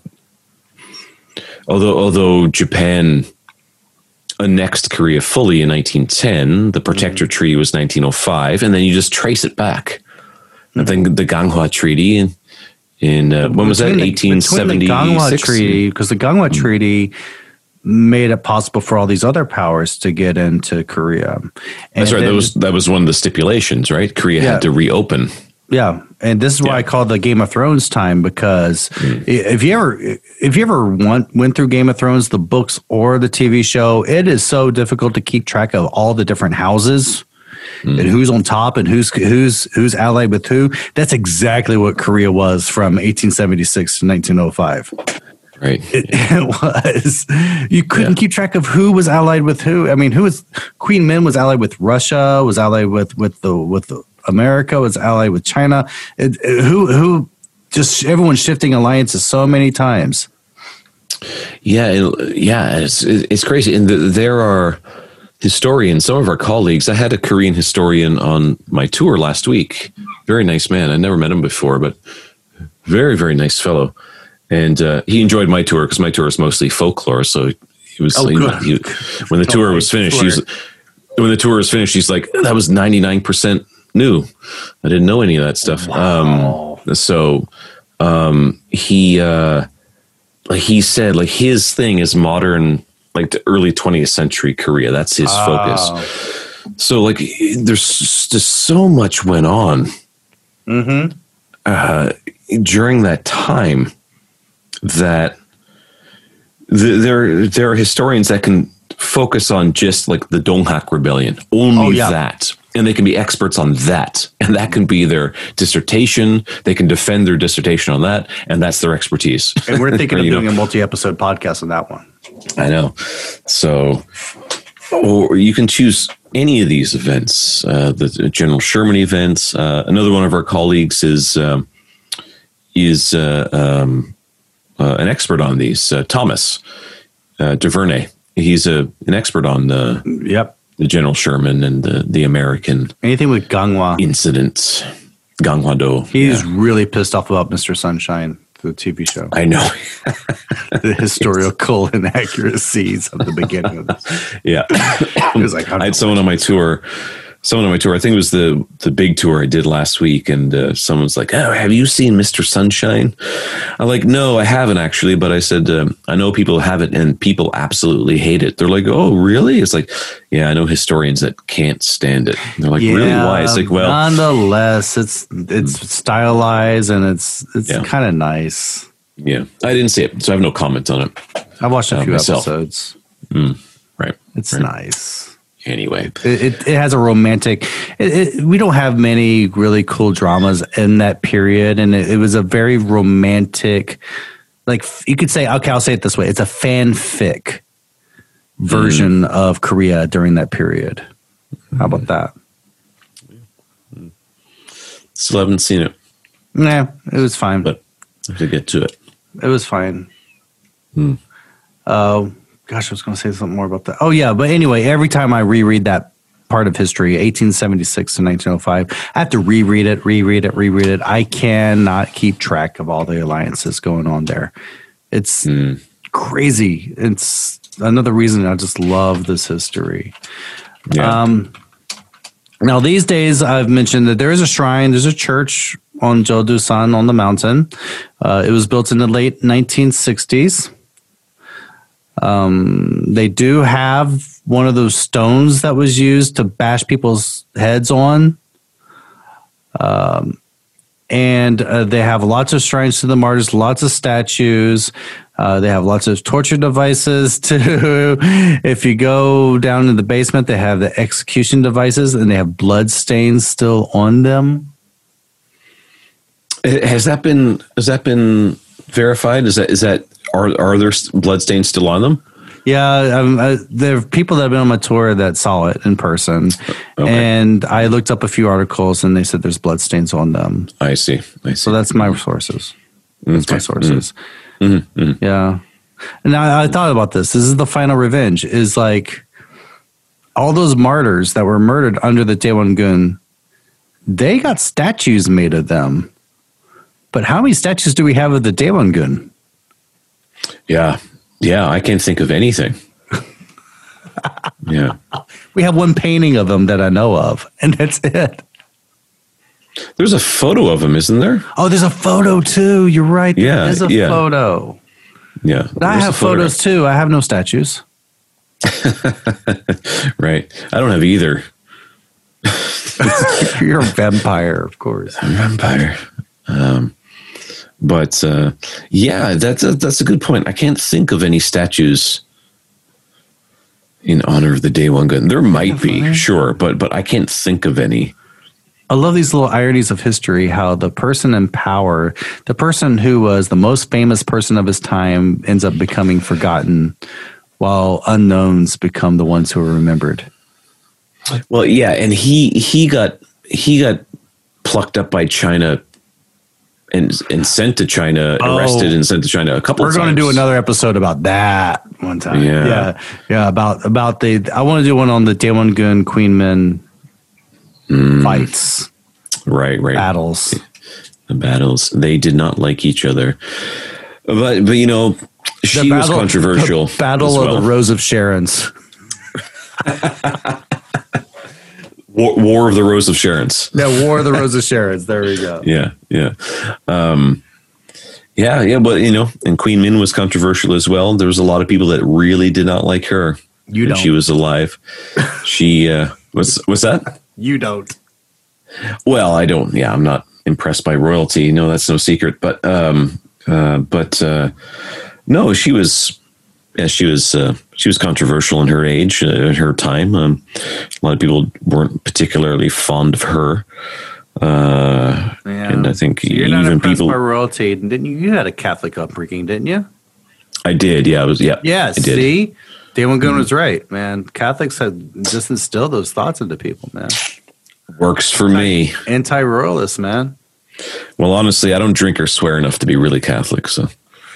although although Japan annexed Korea fully in nineteen ten, the Protector Treaty was nineteen oh five, and then you just trace it back. I think the Ganghwa Treaty in in uh, when was that? Between the- eighteen seventy-six. between the Ganghwa Treaty, because the Ganghwa Treaty made it possible for all these other powers to get into Korea. And That's right. then- That was that was one of the stipulations, right? Korea Yeah. had to reopen. Yeah, and this is why Yeah. I call it the Game of Thrones time, because Mm. if you ever if you ever went went through Game of Thrones, the books or the T V show, it is so difficult to keep track of all the different houses Mm. and who's on top and who's who's who's allied with who. That's exactly what Korea was from eighteen seventy-six to nineteen oh five. Right. It, it was. You couldn't Yeah. keep track of who was allied with who. I mean, who was Queen Min was allied with Russia, was allied with with the with the America, was allied with China. It, it- who who just everyone's shifting alliances so many times. Yeah, it- yeah, it's it's crazy, and the, there are historians. Some of our colleagues. I had a Korean historian on my tour last week. Very nice man. I never met him before, but very very nice fellow. And uh, he enjoyed my tour because my tour is mostly folklore. So he was Oh, he- good. he- when the tour was finished. He was, when the tour was finished, he's like, "That was ninety nine percent new. I didn't know any of that stuff." Wow. Um, so um, he uh, like he said, like his thing is modern, like the early twentieth century Korea. That's his focus. So like, there's just so much went on Mm-hmm. uh, during that time that th- there there are historians that can focus on just like the Donghak Rebellion, only Oh, yeah. that, and they can be experts on that, and that can be their dissertation. They can defend their dissertation on that, and that's their expertise. And we're thinking of You know? doing a multi-episode podcast on that one. I know. So, or you can choose any of these events, uh, the General Sherman events. Uh, another one of our colleagues is um, is uh, um, uh, an expert on these. Uh, Thomas uh, DuVernay. He's a an expert on the, Yep. the General Sherman and the the American Anything with Ganghwa. incidents. Ganghwa-do. He's Yeah. really pissed off about Mister Sunshine, the T V show. I know. The historical inaccuracies of the beginning of this. Yeah. He was like, I had someone on my tour, someone on my tour, I think it was the, the big tour I did last week. And uh, someone's like, "Oh, have you seen Mister Sunshine?" I'm like, "No, I haven't actually." But I said, um, "I know people have it and people absolutely hate it." They're like, "Oh, really?" It's like, "Yeah, I know historians that can't stand it." And they're like, "Really? Why?" It's like, well, nonetheless, it's it's stylized and it's it's Yeah. kind of nice. yeah, I didn't see it, so I have no comment on it. I watched a Uh, few myself. episodes. Right. It's Right. nice. Anyway. It, it, it has a romantic. It, it, we don't have many really cool dramas in that period, and it, it was a very romantic. Like you could say, okay, I'll say it this way: it's a fanfic version of Korea during that period. How about that? Still haven't seen it, Yeah, it was fine. but I have to get to it. It was fine. Hmm. Oh, gosh, I was going to say something more about that. Oh, yeah. But anyway, every time I reread that part of history, eighteen seventy-six to nineteen oh five, I have to reread it, reread it, reread it. I cannot keep track of all the alliances going on there. It's Hmm. crazy. It's another reason I just love this history. Yeah. Um, now, these days, I've mentioned that there is a shrine, there's a church on Jodu-san on the mountain. Uh, it was built in the late nineteen sixties. Um, they do have one of those stones that was used to bash people's heads on. Um, and uh, they have lots of shrines to the martyrs, lots of statues. Uh, they have lots of torture devices too. If you go down in the basement, they have the execution devices, and they have blood stains still on them. Has that been has that been verified? Is that is that are are there blood stains still on them? Yeah, um, uh, there are people that have been on my tour that saw it in person, okay. And I looked up a few articles, and they said there's blood stains on them. I see. I see. So that's my sources. That's okay. my sources. Mm-hmm. Mm-hmm. Yeah, and I, I thought about this. This is the final revenge. Is like all those martyrs that were murdered under the Daewon-gun. They got statues made of them, but how many statues do we have of the Daewon-gun? Yeah. Yeah, I can't think of anything. Yeah. We have one painting of them that I know of, and that's it. There's a photo of him, isn't there? Oh, there's a photo too. You're right. Yeah, there's a yeah. photo. Yeah. But I have photos too. I have no statues. Right. I don't have either. You're a vampire, of course. I'm a vampire. Um But uh, yeah, that's a, that's a good point. I can't think of any statues in honor of the Daewon-gun. There might be, funny. Sure, but but I can't think of any. I love these little ironies of history, how the person in power, the person who was the most famous person of his time ends up becoming forgotten, while unknowns become the ones who are remembered. Well, yeah, and he he got he got plucked up by China and and sent to China, oh, arrested and sent to China a couple we're of times. We're going to do another episode about that one time. Yeah. Yeah. Yeah. About, about the, I want to do one on the Daewon-gun Queen Men mm. fights. Right, right. Battles. The battles. They did not like each other. But, but you know, she battle, was controversial. The Battle well. of the Rose of Sharons. War, War of the Rose of Sharons. Yeah, War of the Rose of Sharons. There we go. Yeah, yeah. Um, yeah, yeah, but, you know, and Queen Min was controversial as well. There was a lot of people that really did not like her you when don't. she was alive. She, uh, what's, what's that? You don't. Well, I don't, yeah, I'm not impressed by royalty. No, that's no secret. But, um, uh, but, uh, no, she was... Yeah, she was uh, she was controversial in her age, uh, in her time. Um, a lot of people weren't particularly fond of her, uh, yeah. and I think so you're even not impressed people. By royalty, didn't you? You had a Catholic upbringing, didn't you? I did. Yeah, I was. Yeah. Yeah. I did. See, Daewon-gun mm-hmm. was right, man. Catholics had just instilled those thoughts into people, man. Works for me. Anti-royalist, man. Well, honestly, I don't drink or swear enough to be really Catholic, so.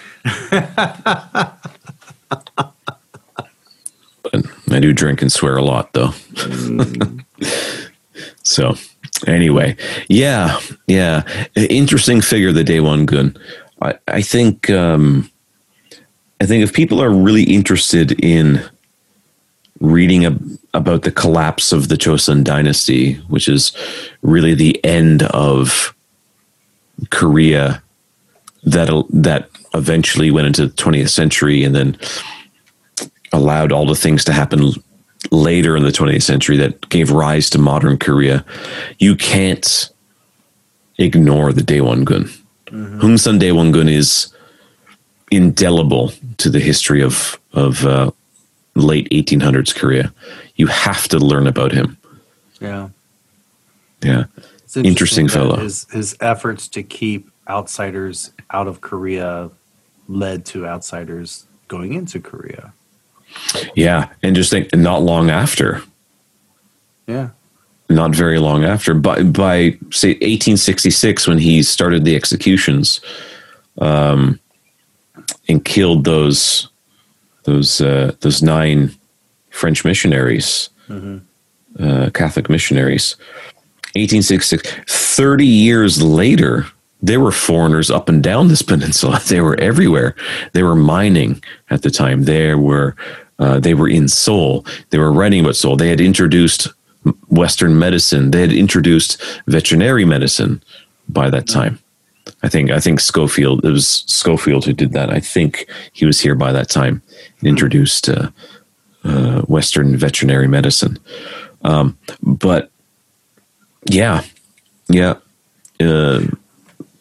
But I do drink and swear a lot, though. Mm. So, anyway, yeah, yeah, interesting figure, the Daewon-gun. I, I think, um, I think if people are really interested in reading ab- about the collapse of the Joseon dynasty, which is really the end of Korea, that that eventually went into the twentieth century, and then allowed all the things to happen later in the twentieth century that gave rise to modern Korea. You can't ignore the Daewon-gun. Mm-hmm. Hongsan Daewon-gun is indelible to the history of of uh, late eighteen hundreds Korea. You have to learn about him. Yeah, yeah, it's interesting, interesting fellow. His his efforts to keep outsiders out of Korea led to outsiders going into Korea. Yeah, and just think, not long after. Yeah. Not very long after. By, by say, eighteen sixty-six, when he started the executions um, and killed those those uh, those nine French missionaries, mm-hmm. uh, Catholic missionaries, eighteen sixty-six, thirty years later, there were foreigners up and down this peninsula. They were everywhere. They were mining at the time. There were, uh, they were in Seoul. They were writing about Seoul. They had introduced Western medicine. They had introduced veterinary medicine by that time. I think, I think Schofield, it was Schofield who did that. I think he was here by that time and introduced uh, uh, Western veterinary medicine. Um, but yeah, yeah. Uh,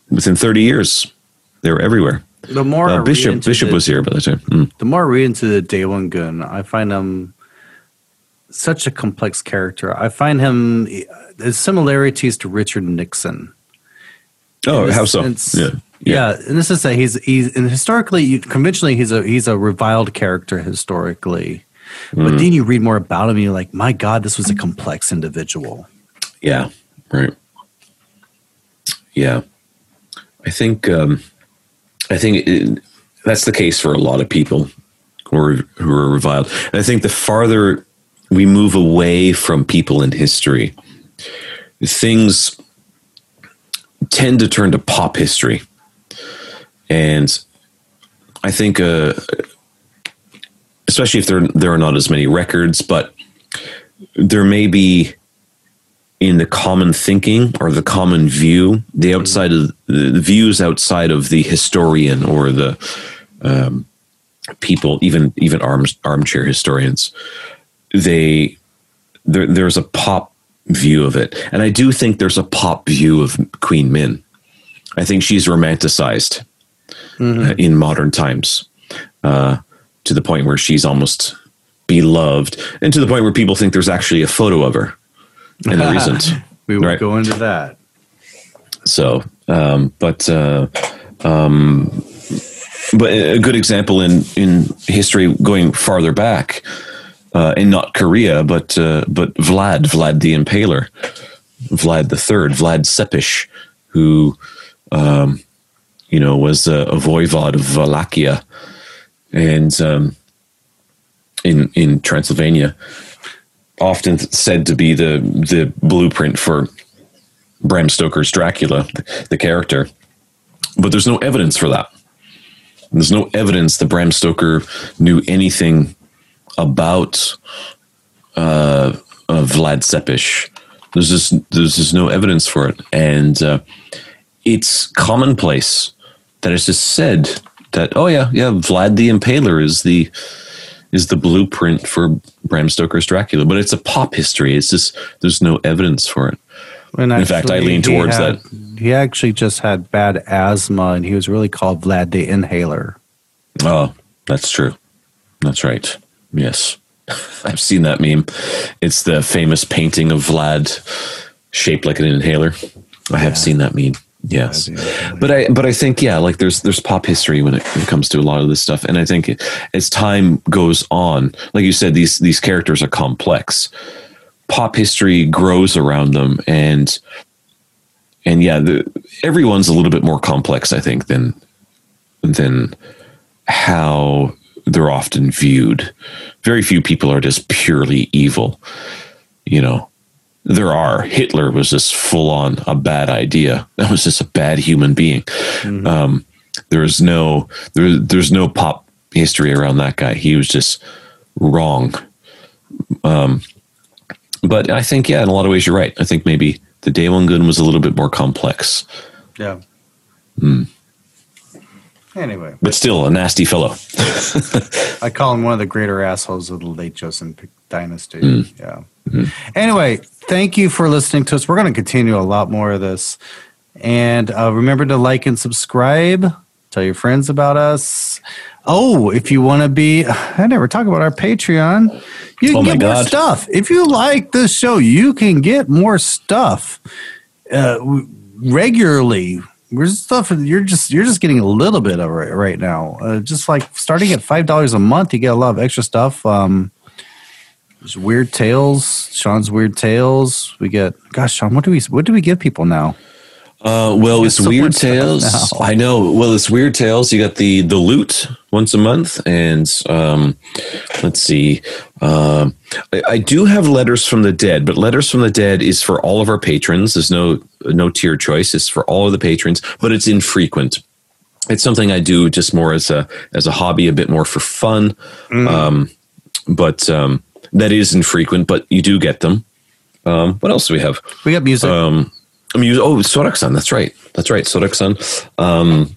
within thirty years, they were everywhere. The more uh, Bishop Bishop the, was here by the time. Mm. The more I read into the Daewon Gun, I find him such a complex character. I find him his similarities to Richard Nixon. Oh, how so? Yeah. Yeah, and this is that he's he's and historically, conventionally, he's a he's a reviled character historically, but mm. then you read more about him, and you're like, my God, this was a complex individual. Yeah, right. Yeah, I think um, I think it, that's the case for a lot of people who are who are reviled. And I think the farther we move away from people in history, things tend to turn to pop history. And I think, uh, especially if there there are not as many records, but there may be in the common thinking or the common view, the outside of the views outside of the historian or the um, people, even even arm, armchair historians, they there, there's a pop view of it, and I do think there's a pop view of Queen Min. I think she's romanticized. Mm-hmm. Uh, in modern times, uh, to the point where she's almost beloved, and to the point where people think there's actually a photo of her, and there isn't. We will right? go into that. So, um, but uh, um, but a good example in in history going farther back, uh, and not Korea, but uh, but Vlad, Vlad the Impaler, Vlad the Third, Vlad Tepes, who. Um, you know, was a, a voivod of Wallachia and um, in in Transylvania, often said to be the the blueprint for Bram Stoker's Dracula, the, the character. But there's no evidence for that. There's no evidence that Bram Stoker knew anything about uh, uh, Vlad Tepes. There's just there's just no evidence for it, and uh, it's commonplace that it's just said that, oh yeah, yeah, Vlad the Impaler is the is the blueprint for Bram Stoker's Dracula, but it's a pop history. It's just there's no evidence for it. And in fact, I lean towards had, that. He actually just had bad asthma, and he was really called Vlad the Inhaler. Oh, that's true. That's right. Yes, I've seen that meme. It's the famous painting of Vlad shaped like an inhaler. I have yeah. seen that meme. Yes, but I but I think yeah, like there's there's pop history when it, when it comes to a lot of this stuff, and I think as time goes on, like you said, these these characters are complex. Pop history grows around them, and and yeah, the, everyone's a little bit more complex, I think, than than how they're often viewed. Very few people are just purely evil, you know. There are. Hitler was just full on a bad idea. That was just a bad human being. Mm-hmm. Um, there is no there, there's no pop history around that guy. He was just wrong. Um, but I think, yeah, in a lot of ways, you're right. I think maybe the Daewon Gun was a little bit more complex. Yeah. Mm. Anyway. But still a nasty fellow. I call him one of the greater assholes of the late Joseon dynasty. Mm. Yeah. Mm-hmm. Anyway, thank you for listening to us. We're going to continue a lot more of this. And uh, remember to like and subscribe. Tell your friends about us. Oh, if you want to be, I never talk about our Patreon. You can oh get more God. stuff. If you like this show, you can get more stuff uh, regularly. There's stuff you're just you're just getting a little bit of it right now. Uh, just like starting at five dollars a month, you get a lot of extra stuff. Um, There's Weird Tales, Sean's Weird Tales. We get, gosh, Sean, what do we what do we give people now? Uh, well, it's so Weird Tales. I know. Well, it's Weird Tales. You got the the loot once a month, and um, let's see. Um, I, I do have Letters from the Dead, but Letters from the Dead is for all of our patrons. There's no no tier choice. It's for all of the patrons, but it's infrequent. It's something I do just more as a as a hobby, a bit more for fun. Mm. Um, but um, that is infrequent, but you do get them. Um, what else do we have? We got music. Um, I mean, oh, Sorak-san. That's right. That's right. Sorak-san. Um,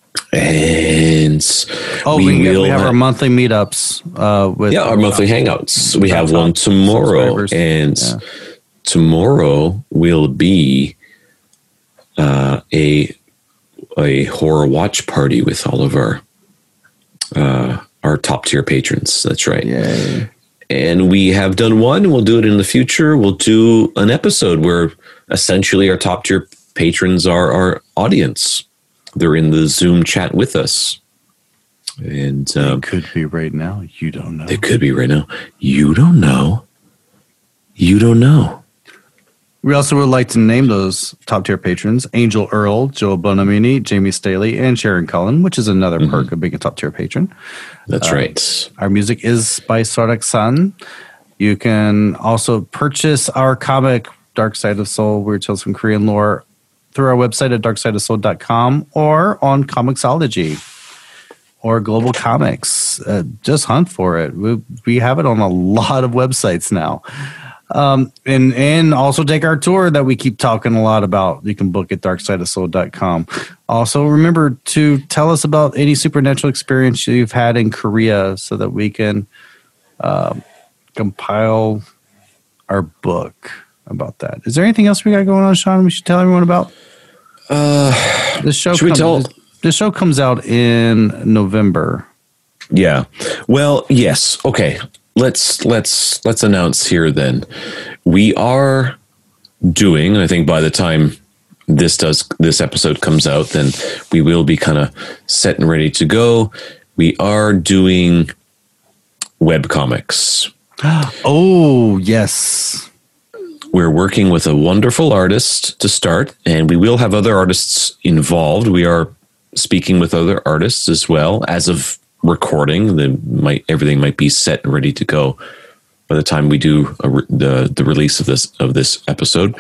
and oh, we, we, get, we have, have our monthly meetups. Uh, with yeah, our monthly hangouts. We have one tomorrow, and yeah. tomorrow will be uh, a a horror watch party with all of our uh, our top tier patrons. That's right. Yay. And we have done one, and we'll do it in the future. We'll do an episode where essentially our top tier patrons are our audience. They're in the Zoom chat with us. And um, it could be right now. You don't know. It could be right now. You don't know. You don't know. We also would like to name those top tier patrons: Angel Earl, Joe Bonamini, Jamie Staley, and Sharon Cullen, which is another mm-hmm. perk of being a top tier patron. That's uh, right. Our music is by Sardak Sun. You can also purchase our comic, Dark Side of Soul, Weird Tales from Korean Lore, through our website at dark side of soul dot com or on Comixology or Global Comics. Uh, just hunt for it. We, we have it on a lot of websites now. Um, and, and also take our tour that we keep talking a lot about. You can book at dark side of soul dot com. Also, remember to tell us about any supernatural experience you've had in Korea so that we can uh, compile our book about that. Is there anything else we got going on, Sean, we should tell everyone about? Uh, this show should we comes, tell? This, this show comes out in November. Yeah. Well, yes. Okay. Let's let's let's announce here then. We are doing, and I think by the time this does this episode comes out, then we will be kind of set and ready to go. We are doing webcomics. Oh, yes. We're working with a wonderful artist to start, and we will have other artists involved. We are speaking with other artists as well. As of recording, the might everything might be set and ready to go by the time we do a, the the release of this of this episode.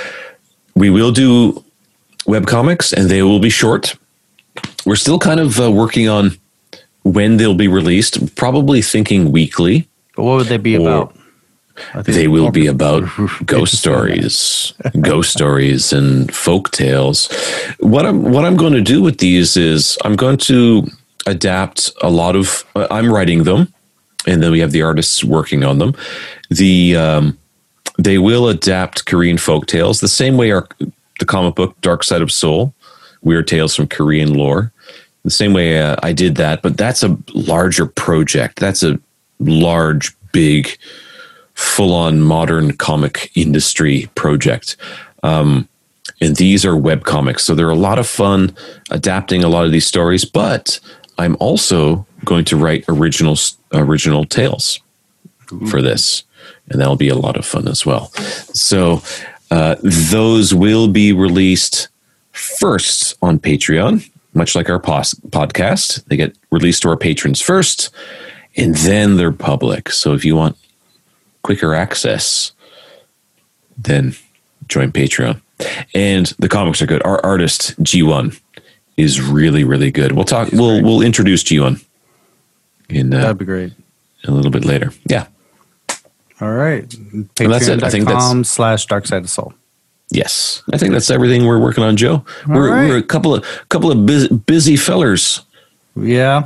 We will do webcomics, and they will be short. We're still kind of uh, working on when they'll be released. Probably thinking weekly. But what would they be about? They will be about ghost stories, ghost stories, and folk tales. What I'm what I'm going to do with these is I'm going to adapt a lot of. Uh, I'm writing them, and then we have the artists working on them. The um, they will adapt Korean folk tales the same way our the comic book Dark Side of Soul, Weird Tales from Korean Lore. The same way uh, I did that, but that's a larger project. That's a large, big, full-on modern comic industry project. Um, and these are web comics. So they're a lot of fun adapting a lot of these stories, but I'm also going to write original, original tales Ooh. for this. And that'll be a lot of fun as well. So uh, those will be released first on Patreon, much like our pos- podcast. They get released to our patrons first, and then they're public. So if you want quicker access, then join Patreon. And the comics are good. Our artist G one is really, really good. We'll talk. He's we'll great. we'll introduce G one in uh, that'd be great a little bit later. Yeah. All right. Patreon. That's it. I think that's slash Dark Side of Soul. Yes, I think that's everything we're working on, Joe. We're, right. we're a couple of couple of busy, busy fellers. Yeah.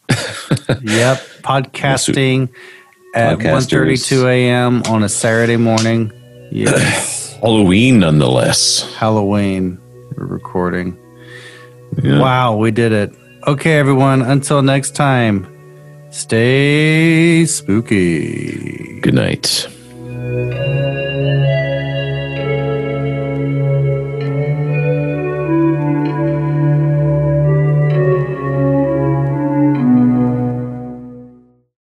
Yep. Podcasting at one thirty-two a.m. on a Saturday morning. Yes. Halloween, nonetheless. Halloween. We're recording. Yeah. Wow, we did it. Okay, everyone. Until next time, stay spooky. Good night.